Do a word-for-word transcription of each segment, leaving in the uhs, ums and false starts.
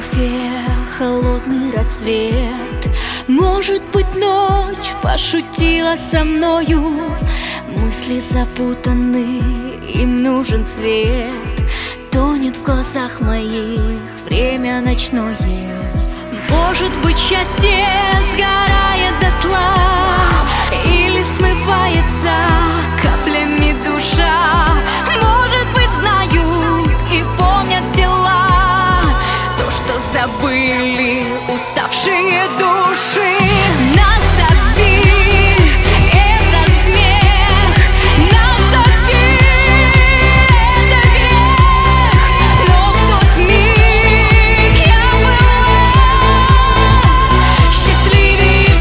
Москве холодный рассвет. Может быть, ночь пошутила со мною. Мысли запутаны, им нужен свет. Тонет в глазах моих время ночное. Может быть, счастье сгорает дотла или смывается каплями душа. Может быть, знают и помнят тела то, что забыли уставшие души. Назови это смех, назови это грех, но в тот миг я была счастливее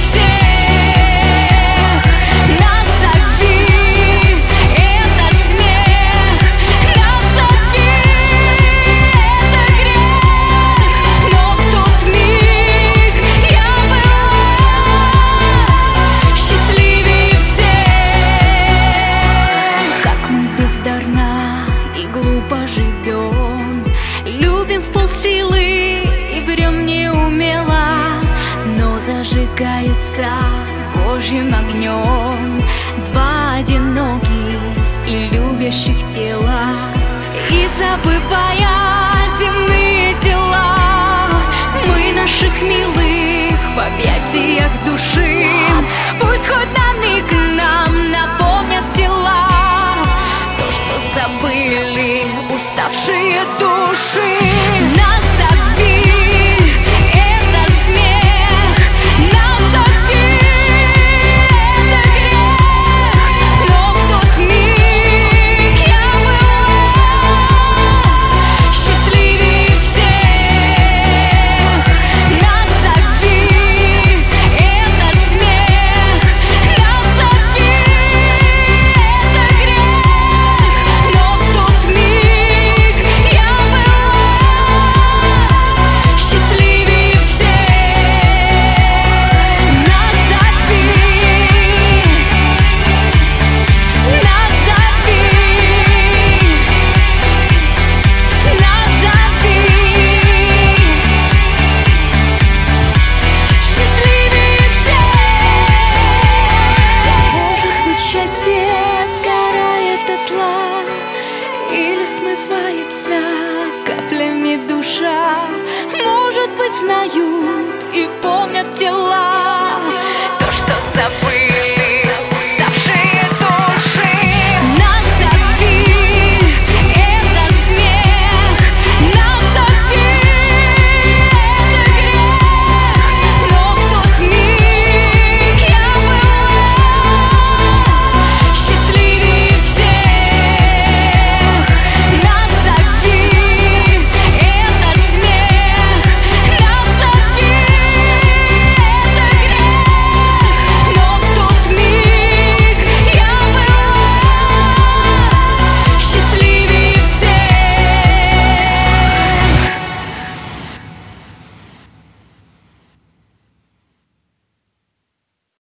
всех. Назови это смех, назови это грех, но в тот миг я была счастливее всех. Как мы бездарно и глупо живем, любим в полсилы и врем неумело, но зажигаются Божьим огнем два одиноких и любящих тела. И забывая земные дела, мы наших милых в объятиях души. Пусть хоть на миг нам напомнят тела то, что забыли уставшие души.